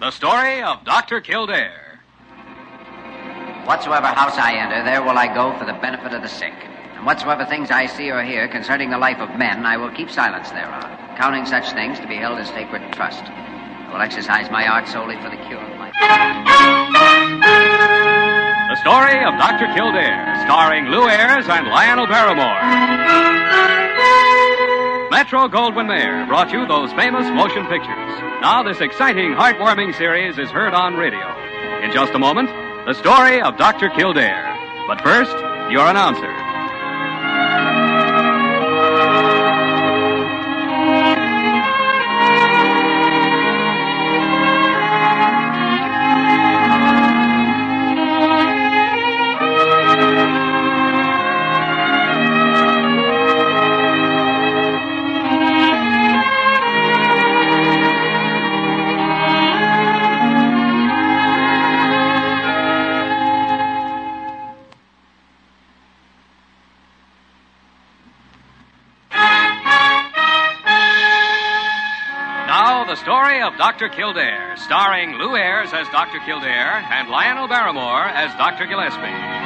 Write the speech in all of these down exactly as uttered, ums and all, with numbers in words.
The story of Doctor Kildare. Whatsoever house I enter, there will I go for the benefit of the sick. And whatsoever things I see or hear concerning the life of men, I will keep silence thereon, counting such things to be held as sacred trust. I will exercise my art solely for the cure of my... The story of Doctor Kildare, starring Lou Ayres and Lionel Barrymore. Metro-Goldwyn-Mayer brought you those famous motion pictures. Now this exciting, heartwarming series is heard on radio. In just a moment, the story of Doctor Kildare. But first, your announcer. The story of Doctor Kildare, starring Lou Ayres as Doctor Kildare and Lionel Barrymore as Doctor Gillespie.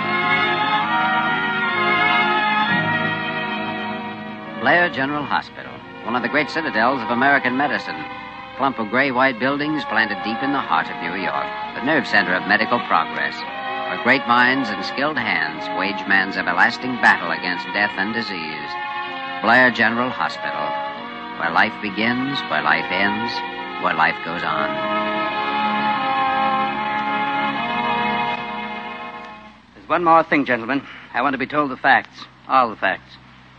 Blair General Hospital, one of the great citadels of American medicine. A clump of gray-white buildings planted deep in the heart of New York, the nerve center of medical progress, where great minds and skilled hands wage man's everlasting battle against death and disease. Blair General Hospital. Where life begins, where life ends, where life goes on. There's one more thing, gentlemen. I want to be told the facts. All the facts.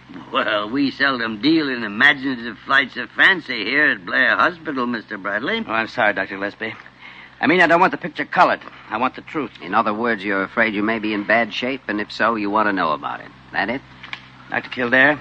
Well, we seldom deal in imaginative flights of fancy here at Blair Hospital, Mister Bradley. Oh, I'm sorry, Doctor Gillespie. I mean, I don't want the picture colored. I want the truth. In other words, you're afraid you may be in bad shape, and if so, you want to know about it. That it? Doctor Kildare,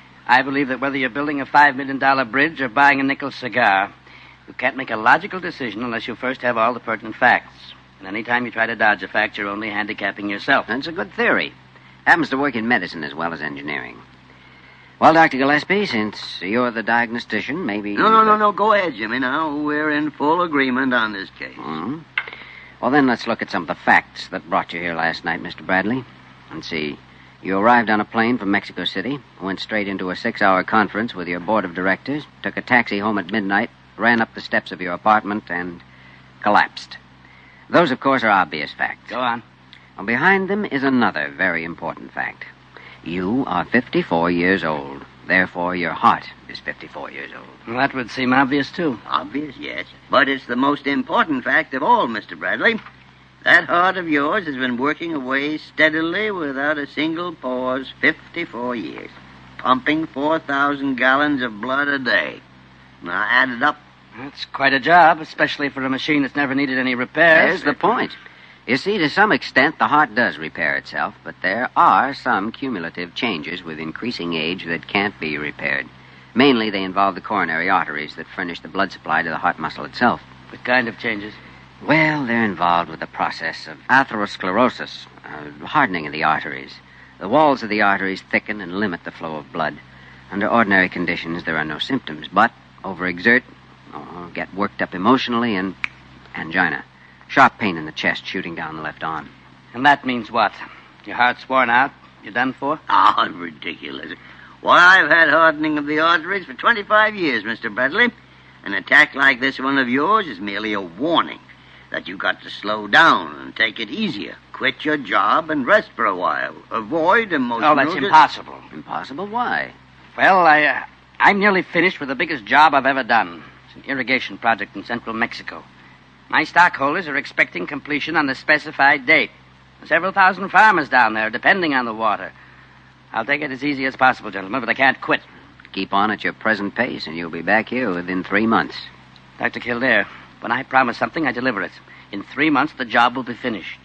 I believe that whether you're building a five million dollars bridge or buying a nickel cigar, you can't make a logical decision unless you first have all the pertinent facts. And any time you try to dodge a fact, you're only handicapping yourself. That's a good theory. Happens to work in medicine as well as engineering. Well, Doctor Gillespie, since you're the diagnostician, maybe... No, no, no, no. Go ahead, Jimmy, now. We're in full agreement on this case. Mm-hmm. Well, then let's look at some of the facts that brought you here last night, Mister Bradley. And see... You arrived on a plane from Mexico City, went straight into a six-hour conference with your board of directors, took a taxi home at midnight, ran up the steps of your apartment, and collapsed. Those, of course, are obvious facts. Go on. Well, behind them is another very important fact. You are fifty-four years old. Therefore, your heart is fifty-four years old. Well, that would seem obvious, too. Obvious, yes. But it's the most important fact of all, Mister Bradley. That heart of yours has been working away steadily without a single pause fifty-four years, pumping four thousand gallons of blood a day. Now, add it up. That's quite a job, especially for a machine that's never needed any repairs. There's the point. You see, to some extent, the heart does repair itself, but there are some cumulative changes with increasing age that can't be repaired. Mainly, they involve the coronary arteries that furnish the blood supply to the heart muscle itself. What kind of changes? Well, they're involved with the process of atherosclerosis, uh, hardening of the arteries. The walls of the arteries thicken and limit the flow of blood. Under ordinary conditions, there are no symptoms, but overexert, oh, get worked up emotionally, and angina. Sharp pain in the chest shooting down the left arm. And that means what? Your heart's worn out? You're done for? Oh, ridiculous. Why, I've had hardening of the arteries for twenty-five years, Mister Bradley. An attack like this one of yours is merely a warning that you've got to slow down and take it easier. Quit your job and rest for a while. Avoid emotional... Oh, that's impossible. Impossible? Why? Well, I, uh, I'm nearly finished with the biggest job I've ever done. It's an irrigation project in central Mexico. My stockholders are expecting completion on the specified date. Several thousand farmers down there depending on the water. I'll take it as easy as possible, gentlemen, but I can't quit. Keep on at your present pace, and you'll be back here within three months. Doctor Kildare, when I promise something, I deliver it. In three months, the job will be finished.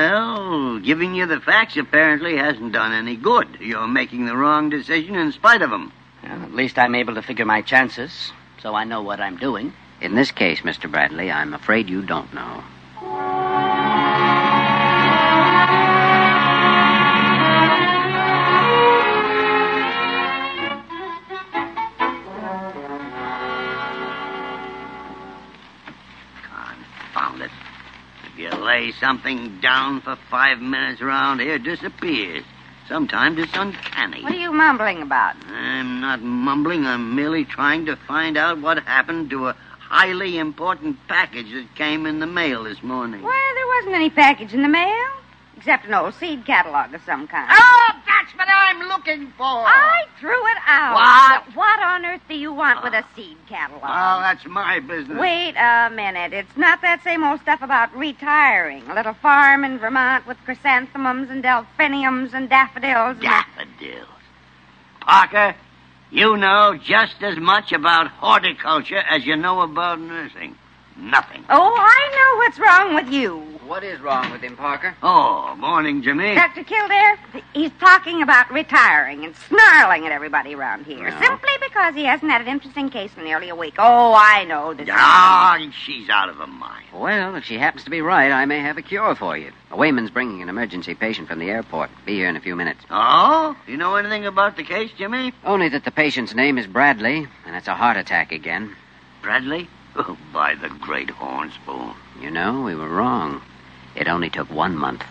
Well, giving you the facts apparently hasn't done any good. You're making the wrong decision in spite of them. Well, at least I'm able to figure my chances, so I know what I'm doing. In this case, Mister Bradley, I'm afraid you don't know. Lay something down for five minutes around here, disappears. Sometimes it's uncanny. What are you mumbling about? I'm not mumbling. I'm merely trying to find out what happened to a highly important package that came in the mail this morning. Well, there wasn't any package in the mail, except an old seed catalog of some kind. Oh, that's what I'm looking for. I threw it out. What? But what on earth do you want with a seed catalog? Well, that's my business. Wait a minute. It's not that same old stuff about retiring. A little farm in Vermont with chrysanthemums and delphiniums and daffodils. And Daffodils. Parker, you know just as much about horticulture as you know about nursing. Nothing. Oh, I know what's wrong with you. What is wrong with him, Parker? Oh, morning, Jimmy. Doctor Kildare, he's talking about retiring and snarling at everybody around here No. simply because he hasn't had an interesting case for nearly a week. Oh, I know this. Ah, she's out of her mind. Well, if she happens to be right, I may have a cure for you. A wayman's bringing an emergency patient from the airport. Be here in a few minutes. Oh? You know anything about the case, Jimmy? Only that the patient's name is Bradley, and it's a heart attack again. Bradley? Oh, by the great horn spoon. You know, we were wrong. It only took one month.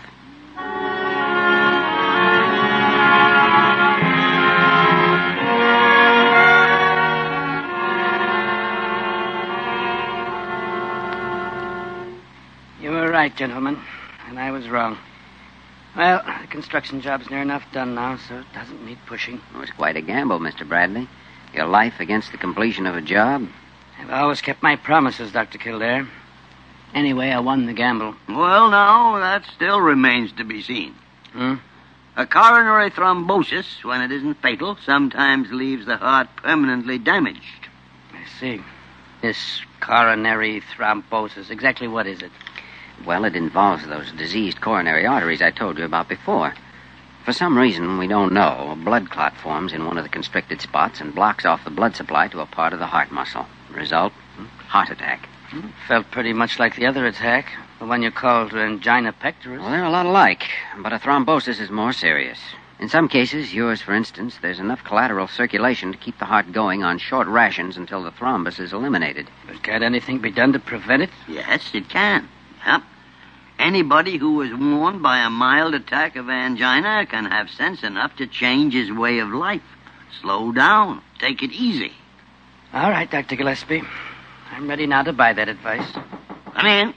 You were right, gentlemen, and I was wrong. Well, the construction job's near enough done now, so it doesn't need pushing. It was quite a gamble, Mister Bradley. Your life against the completion of a job. I've always kept my promises, Doctor Kildare. Anyway, I won the gamble. Well, now, that still remains to be seen. Hmm? A coronary thrombosis, when it isn't fatal, sometimes leaves the heart permanently damaged. I see. This coronary thrombosis, exactly what is it? Well, it involves those diseased coronary arteries I told you about before. For some reason we don't know, a blood clot forms in one of the constricted spots and blocks off the blood supply to a part of the heart muscle. Result, heart attack. Felt pretty much like the other attack, the one you called angina pectoris. Well, they're a lot alike, but a thrombosis is more serious. In some cases, yours for instance, there's enough collateral circulation to keep the heart going on short rations until the thrombus is eliminated. But can't anything be done to prevent it? Yes, it can. Yep. Anybody who is warned by a mild attack of angina can have sense enough to change his way of life. Slow down. Take it easy. All right, Doctor Gillespie. I'm ready now to buy that advice. Come in.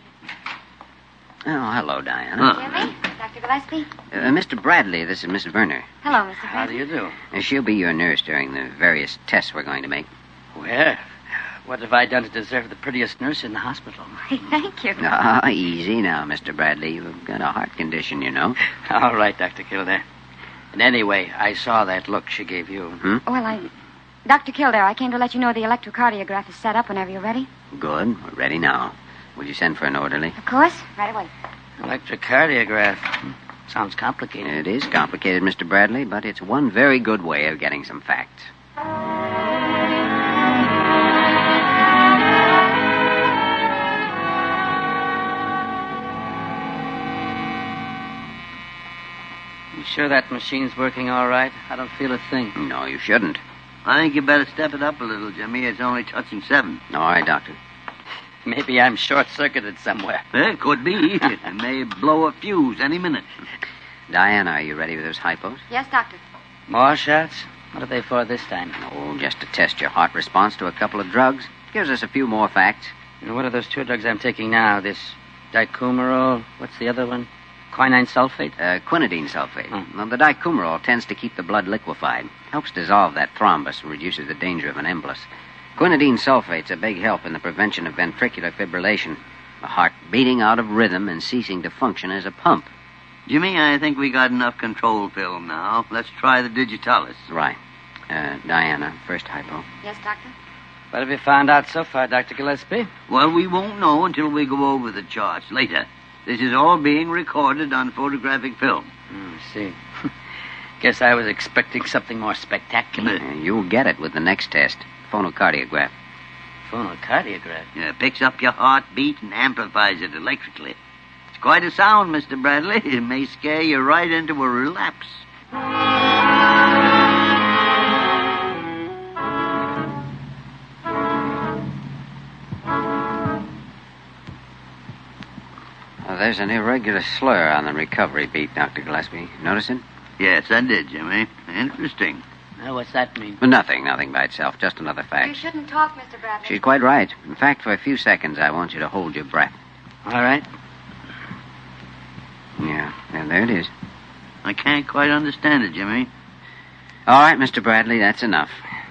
Oh, hello, Diana. Huh. Jimmy? Doctor Gillespie? Uh, Mister Bradley, this is Miss Werner. Hello, Mister How do you do? Uh, she'll be your nurse during the various tests we're going to make. Well, what have I done to deserve the prettiest nurse in the hospital? Thank you. Ah, easy now, Mister Bradley. You've got a heart condition, you know. All right, Doctor Kildare. And anyway, I saw that look she gave you. Hmm? Well, I... Doctor Kildare, I came to let you know the electrocardiograph is set up whenever you're ready. Good. We're ready now. Will you send for an orderly? Of course. Right away. Electrocardiograph. Hmm. Sounds complicated. It is complicated, Mister Bradley, but it's one very good way of getting some facts. You sure that machine's working all right? I don't feel a thing. No, you shouldn't. I think you better step it up a little, Jimmy. It's only touching seven. All right, Doctor. Maybe I'm short-circuited somewhere. It could be. It may blow a fuse any minute. Diana, are you ready with those hypos? Yes, Doctor. More shots? What are they for this time? Oh, just to test your heart response to a couple of drugs. Gives us a few more facts. And what are those two drugs I'm taking now? This dicumarol, what's the other one? Quinine sulfate? Uh, quinidine sulfate. Hmm. Well, the dicumarol tends to keep the blood liquefied. Helps dissolve that thrombus and reduces the danger of an embolus. Quinidine sulfate's a big help in the prevention of ventricular fibrillation. The heart beating out of rhythm and ceasing to function as a pump. Jimmy, I think we got enough control film now. Let's try the digitalis. Right. Uh, Diana, first hypo. Yes, Doctor? What have you found out so far, Doctor Gillespie? Well, we won't know until we go over the charts later. This is all being recorded on photographic film. Hmm, I see. Guess I was expecting something more spectacular. Uh, you'll get it with the next test. Phonocardiograph. Phonocardiograph? Yeah, picks up your heartbeat and amplifies it electrically. It's quite a sound, Mister Bradley. It may scare you right into a relapse. there's an irregular slur on the recovery beat, Doctor Gillespie. Notice it? Yes, I did, Jimmy. Interesting. Now, what's that mean? But nothing, nothing by itself. Just another You fact. shouldn't talk, Mister Bradley. She's quite right. In fact, for a few seconds, I want you to hold your breath. All right. Yeah, yeah, there it is. I can't quite understand it, Jimmy. All right, Mister Bradley, that's enough.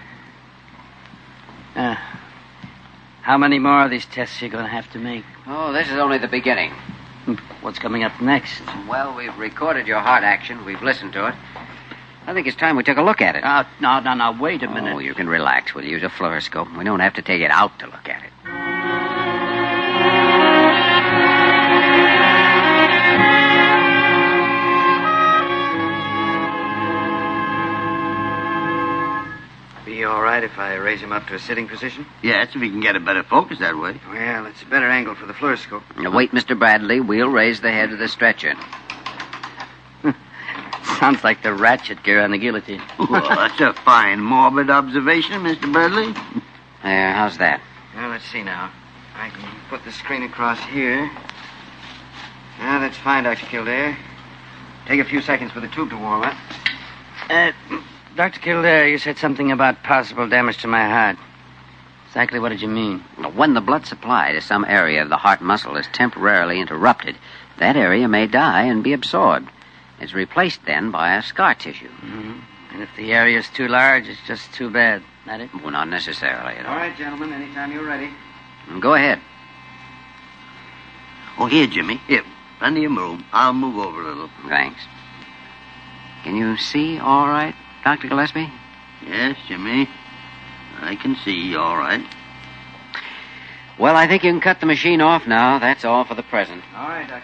Uh, how many more of these tests are you going to have to make? Oh, this is only the beginning. What's coming up next? Well, we've recorded your heart action. We've listened to it. I think it's time we took a look at it. Oh, no, no, no, wait a minute. Oh, you can relax. We'll use a fluoroscope. We don't have to take it out to look at it. Be all right if I raise him up to a sitting position? Yes, if you can get a better focus that way. Well, it's a better angle for the fluoroscope. Now, wait, Mister Bradley. We'll raise the head of the stretcher. Sounds like the ratchet gear on the guillotine. Well, that's a fine, morbid observation, Mister Bradley. There, how's that? Now, let's see now. I can put the screen across here. Now, that's fine, Doctor Kildare. Take a few seconds for the tube to warm up. Uh, Doctor Kildare, you said something about possible damage to my heart. Exactly what did you mean? When the blood supply to some area of the heart muscle is temporarily interrupted, that area may die and be absorbed. It's replaced then by a scar tissue. Mm-hmm. And if the area's too large, it's just too bad. That it? Well, not necessarily at all. All right, gentlemen, anytime you're ready. Go ahead. Oh, here, Jimmy. Here, plenty of room. I'll move over a little. Thanks. Can you see all right, Doctor Gillespie? Yes, Jimmy. I can see all right. Well, I think you can cut the machine off now. That's all for the present. All right, Doctor.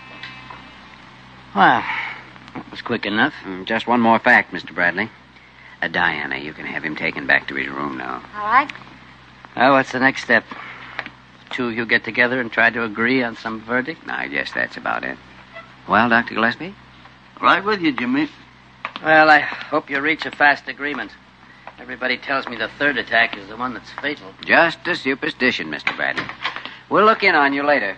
Well, that was quick enough. Mm, Just one more fact, Mister Bradley. Uh, Diana, you can have him taken back to his room now. All right. Well, what's the next step? The two of you get together and try to agree on some verdict? I guess that's about it. Well, Doctor Gillespie? Right with you, Jimmy. Well, I hope you reach a fast agreement. Everybody tells me the third attack is the one that's fatal. Just a superstition, Mister Bradley. We'll look in on you later.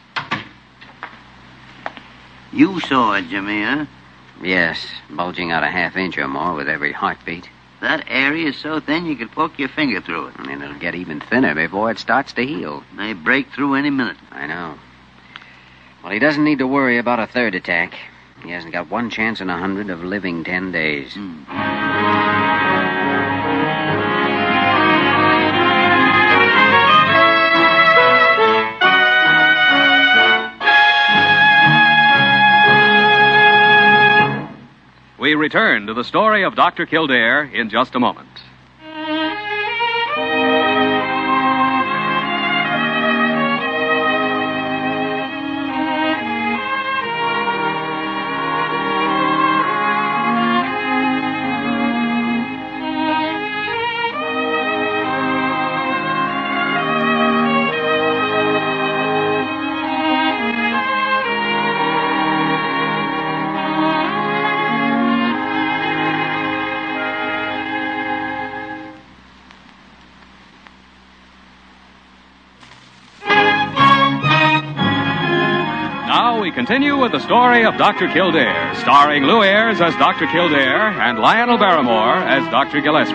You saw it, Jimmy, huh? Yes, bulging out a half inch or more with every heartbeat. That area is so thin you could poke your finger through it. And it'll get even thinner before it starts to heal. May break through any minute. I know. Well, he doesn't need to worry about a third attack. He hasn't got one chance in a hundred of living ten days. Hmm. We return to the story of Doctor Kildare in just a moment. Now we continue with the story of Doctor Kildare, starring Lou Ayres as Doctor Kildare and Lionel Barrymore as Doctor Gillespie.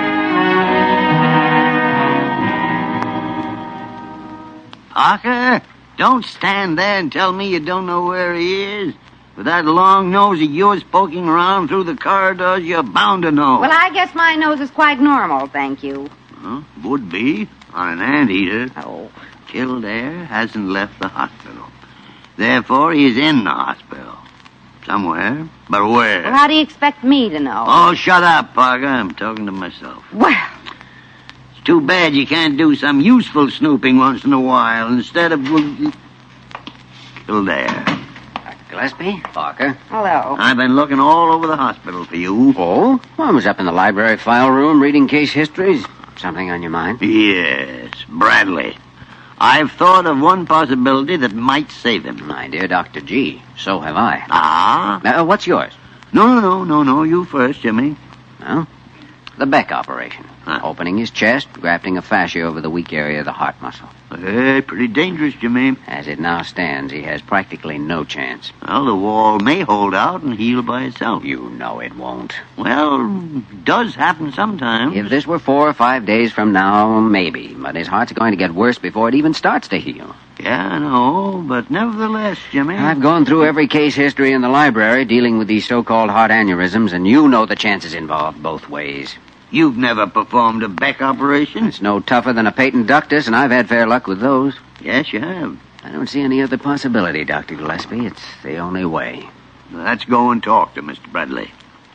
Parker, don't stand there and tell me you don't know where he is. With that long nose of yours poking around through the corridors, you're bound to know. Well, I guess my nose is quite normal, thank you. Huh? Would be on an anteater. Oh. Kildare hasn't left the hospital. Therefore, he's in the hospital. Somewhere. But where? Well, how do you expect me to know? Oh, shut up, Parker. I'm talking to myself. Well, It's too bad you can't do some useful snooping once in a while instead of... Kildare. Doctor Gillespie? Parker? hello. I've been looking all over the hospital for you. Oh? Well, I was up in the library file room reading case histories. Something on your mind? Yes, Bradley. I've thought of one possibility that might save him. My dear Doctor G, so have I. Ah? Uh, what's yours? No, no, no, no, no. You first, Jimmy. Well, The Beck operation. Huh? Opening his chest, grafting a fascia over the weak area of the heart muscle. Hey, pretty dangerous, Jimmy. As it now stands, he has practically no chance. Well, the wall may hold out and heal by itself. You know it won't. Well, it does happen sometimes. If this were four or five days from now, maybe. But his heart's going to get worse before it even starts to heal. Yeah, I know, but nevertheless, Jimmy... I've gone through every case history in the library dealing with these so-called heart aneurysms, and you know the chances involved both ways. You've never performed a Beck operation? It's no tougher than a patent ductus, and I've had fair luck with those. Yes, you have. I don't see any other possibility, Doctor Gillespie. It's the only way. Let's go and talk to Mister Bradley.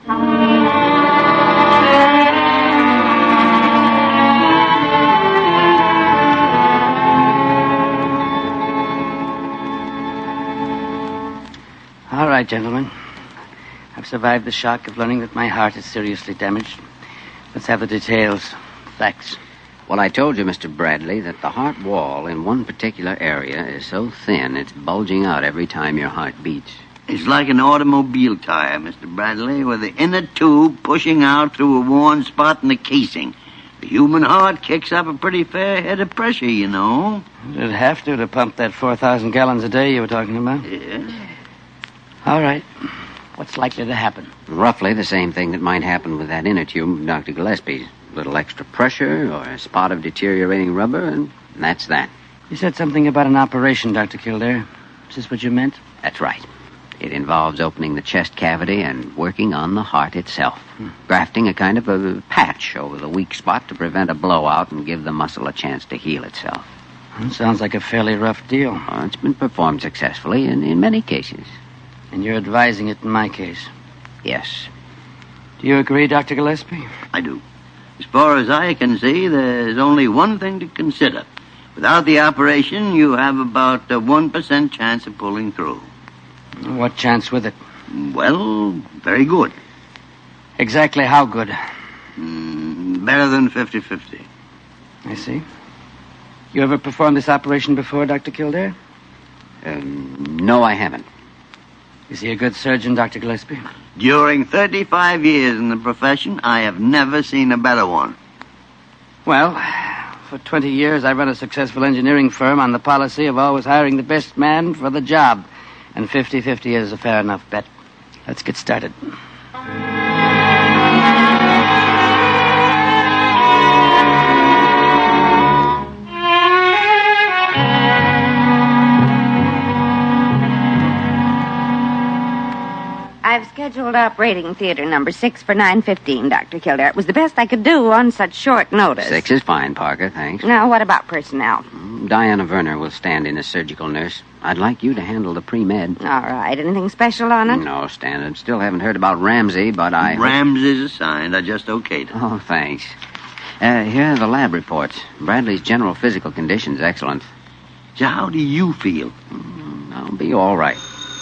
All right, gentlemen. I've survived the shock of learning that my heart is seriously damaged. Let's have the details. Facts. Well, I told you, Mister Bradley, that the heart wall in one particular area is so thin it's bulging out every time your heart beats. It's like an automobile tire, Mister Bradley, with the inner tube pushing out through a worn spot in the casing. The human heart kicks up a pretty fair head of pressure, you know. It'd have to to pump that four thousand gallons a day you were talking about. Yeah. All right. What's likely to happen? Roughly the same thing that might happen with that inner tube of Doctor Gillespie's. A little extra pressure or a spot of deteriorating rubber, and that's that. You said something about an operation, Doctor Kildare. Is this what you meant? That's right. It involves opening the chest cavity and working on the heart itself. Hmm. Grafting a kind of a patch over the weak spot to prevent a blowout and give the muscle a chance to heal itself. It sounds like a fairly rough deal. Well, it's been performed successfully in, in many cases. And you're advising it in my case? Yes. Do you agree, Doctor Gillespie? I do. As far as I can see, there's only one thing to consider. Without the operation, you have about a one percent chance of pulling through. What chance with it? Well, very good. Exactly how good? Mm, better than fifty-fifty. I see. You ever performed this operation before, Doctor Kildare? Um, no, I haven't. Is he a good surgeon, Doctor Gillespie? During thirty-five years in the profession, I have never seen a better one. Well, for twenty years, I run a successful engineering firm on the policy of always hiring the best man for the job. And fifty-fifty is a fair enough bet. Let's get started. I've scheduled operating theater number six for nine fifteen, Doctor Kildare. It was the best I could do on such short notice. Six is fine, Parker, thanks. Now, what about personnel? Diana Werner will stand in as surgical nurse. I'd like you to handle the pre-med. All right. Anything special on it? No, standard. Still haven't heard about Ramsey, but I... Ramsey's assigned. I just okayed it. Oh, thanks. Uh, here are the lab reports. Bradley's general physical condition's excellent. So how do you feel? Mm, I'll be all right.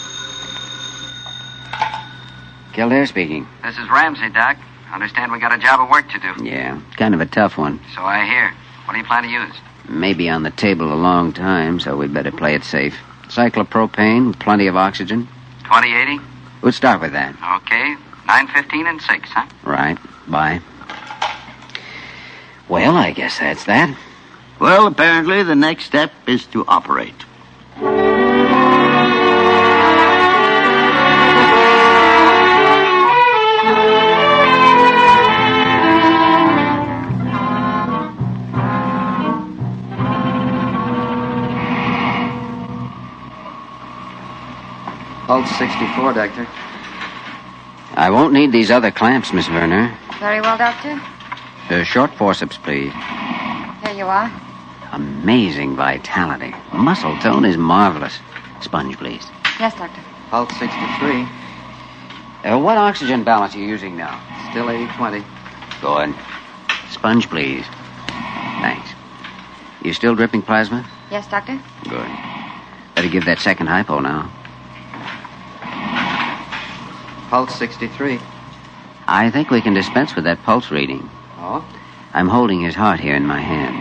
Kildare speaking. This is Ramsey, Doc. Understand we got a job of work to do. Yeah, kind of a tough one. So I hear. What do you plan to use? Maybe on the table a long time, so we'd better play it safe. Cyclopropane with plenty of oxygen. twenty eighty? We'll start with that. Okay. nine fifteen and six, huh? Right. Bye. Well, I guess that's that. Well, apparently the next step is to operate. Pulse sixty-four, Doctor. I won't need these other clamps, Miss Werner. Very well, Doctor. Uh, short forceps, please. Here you are. Amazing vitality. Muscle tone is marvelous. Sponge, please. Yes, Doctor. Pulse sixty-three. Uh, what oxygen balance are you using now? Still eighty twenty. Good. Sponge, please. Thanks. You still dripping plasma? Yes, Doctor. Good. Better give that second hypo now. Pulse sixty-three. I think we can dispense with that pulse reading. Oh? I'm holding his heart here in my hands.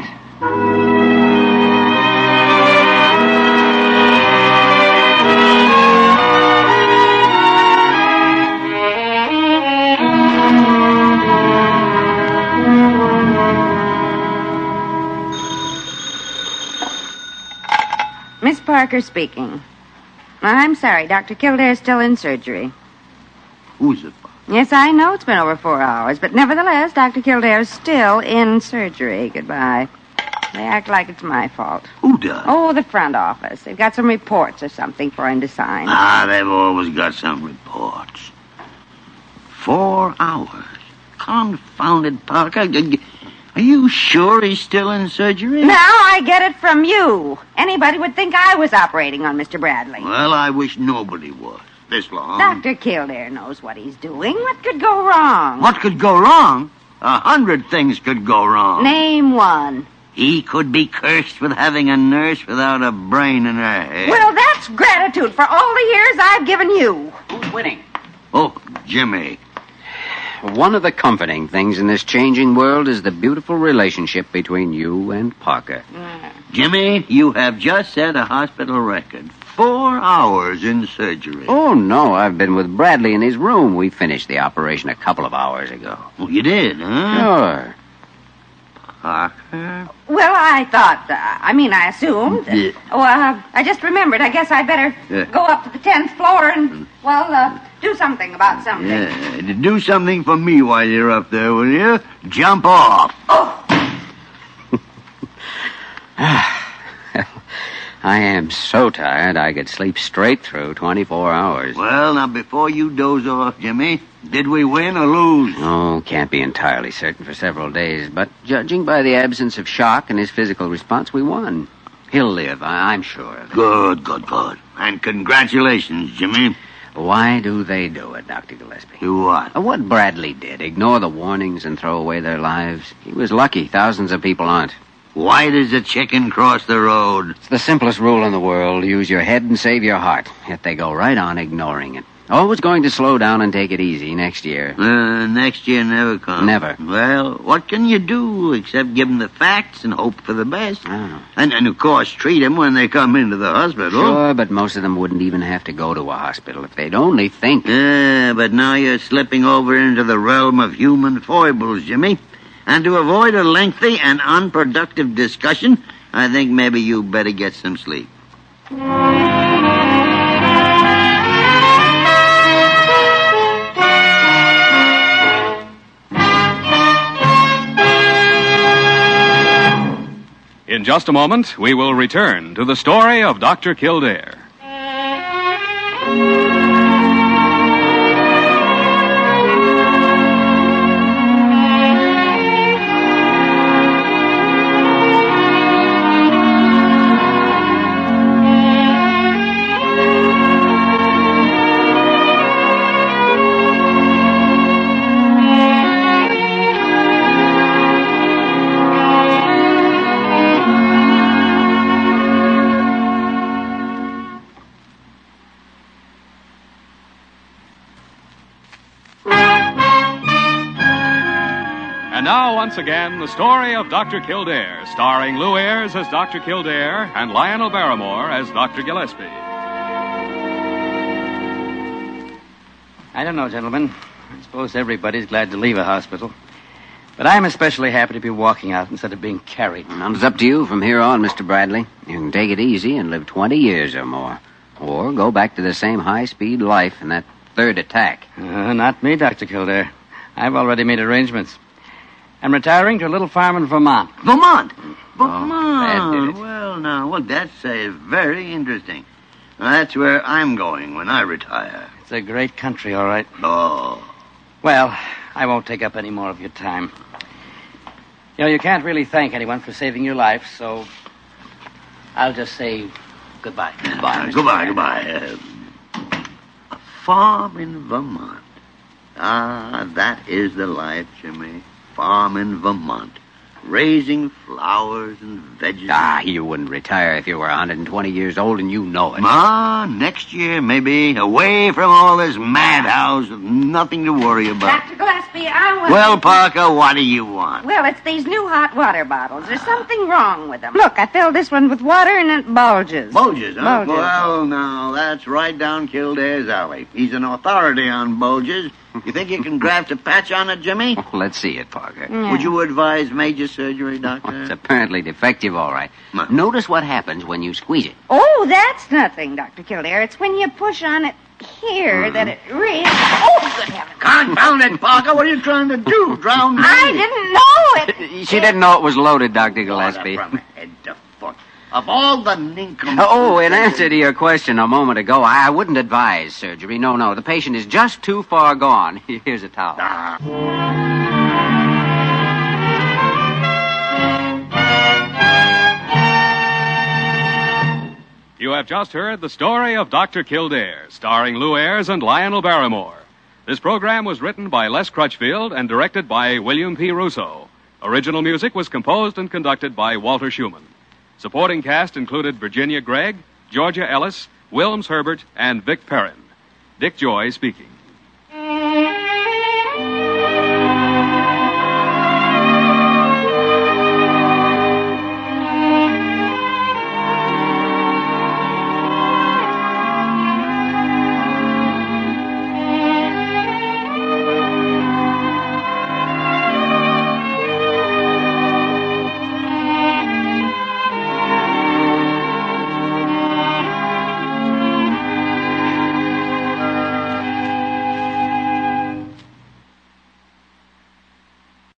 Miss Parker speaking. I'm sorry, Doctor Kildare's still in surgery. Who's it, Parker? Yes, I know it's been over four hours, but nevertheless, Doctor Kildare's still in surgery. Goodbye. They act like it's my fault. Who does? Oh, the front office. They've got some reports or something for him to sign. Ah, they've always got some reports. Four hours. Confounded Parker. Are you sure he's still in surgery? Now I get it from you. Anybody would think I was operating on Mister Bradley. Well, I wish nobody was. This long. Doctor Kildare knows what he's doing. What could go wrong? What could go wrong? A hundred things could go wrong. Name one. He could be cursed with having a nurse without a brain in her head. Well, that's gratitude for all the years I've given you. Who's winning? Oh, Jimmy. One of the comforting things in this changing world is the beautiful relationship between you and Parker. Mm. Jimmy, you have just set a hospital record. Four hours in surgery. Oh, no, I've been with Bradley in his room. We finished the operation a couple of hours ago. Oh, you did, huh? Sure. Parker? Well, I thought, uh, I mean, I assumed. Yeah. Oh, uh, I just remembered. I guess I'd better Yeah. go up to the tenth floor and, well, uh, do something about something. Yeah, do something for me while you're up there, will you? Jump off. Oh, I am so tired I could sleep straight through twenty-four hours. Well, now, before you doze off, Jimmy, did we win or lose? Oh, can't be entirely certain for several days, but judging by the absence of shock and his physical response, we won. He'll live, I- I'm sure of it. Good, good, good. And congratulations, Jimmy. Why do they do it, Doctor Gillespie? Do what? Uh, What Bradley did, ignore the warnings and throw away their lives. He was lucky. Thousands of people aren't. Why does a chicken cross the road? It's the simplest rule in the world. Use your head and save your heart. Yet they go right on ignoring it. Always going to slow down and take it easy next year. Uh, next year never comes. Never. Well, what can you do except give them the facts and hope for the best? Oh. And, and of course, treat them when they come into the hospital. Sure, but most of them wouldn't even have to go to a hospital if they'd only think. Yeah, but now you're slipping over into the realm of human foibles, Jimmy. And to avoid a lengthy and unproductive discussion, I think maybe you better get some sleep. In just a moment, we will return to the story of Doctor Kildare. And now, once again, the story of Doctor Kildare, starring Lou Ayres as Doctor Kildare and Lionel Barrymore as Doctor Gillespie. I don't know, gentlemen. I suppose everybody's glad to leave a hospital. But I'm especially happy to be walking out instead of being carried. Well, it's up to you from here on, Mister Bradley. You can take it easy and live twenty years or more. Or go back to the same high-speed life in that third attack. Uh, not me, Doctor Kildare. I've already made arrangements. I'm retiring to a little farm in Vermont. Vermont? that did Vermont. it. Well, now, well, that's uh, very interesting. Now, that's where I'm going when I retire. It's a great country, all right. Oh. Well, I won't take up any more of your time. You know, you can't really thank anyone for saving your life, so I'll just say goodbye. Goodbye. Uh, goodbye, goodbye. Uh, a farm in Vermont. Ah, that is the life, Jimmy. Farm in Vermont. Raising flowers and vegetables. Ah, you wouldn't retire if you were one hundred twenty years old, and you know it. Ma, next year, maybe, away from all this madhouse with nothing to worry about. Doctor Gillespie, I was... Well, Parker, what do you want? Well, it's these new hot water bottles. There's something wrong with them. Look, I filled this one with water and it bulges. Bulges, huh? Bulges. Well, now, that's right down Kildare's alley. He's an authority on bulges, You think you can graft a patch on it, Jimmy? Oh, let's see it, Parker. Yeah. Would you advise major surgery, Doctor? It's apparently defective, all right. Well. Notice what happens when you squeeze it. Oh, that's nothing, Doctor Kildare. It's when you push on it here Mm-hmm. that it really... Oh, good heavens. Confound it, Parker. What are you trying to do? Drown me? I didn't know it. She didn't know it was loaded, Doctor Water Gillespie. from head to foot. Of all the nincompoop... Oh, in answer to your question a moment ago, I wouldn't advise surgery. No, no. The patient is just too far gone. Here's a towel. You have just heard the story of Doctor Kildare, starring Lou Ayres and Lionel Barrymore. This program was written by Les Crutchfield and directed by William P. Russo. Original music was composed and conducted by Walter Schumann. Supporting cast included Virginia Gregg, Georgia Ellis, Wilms Herbert, and Vic Perrin. Dick Joy speaking.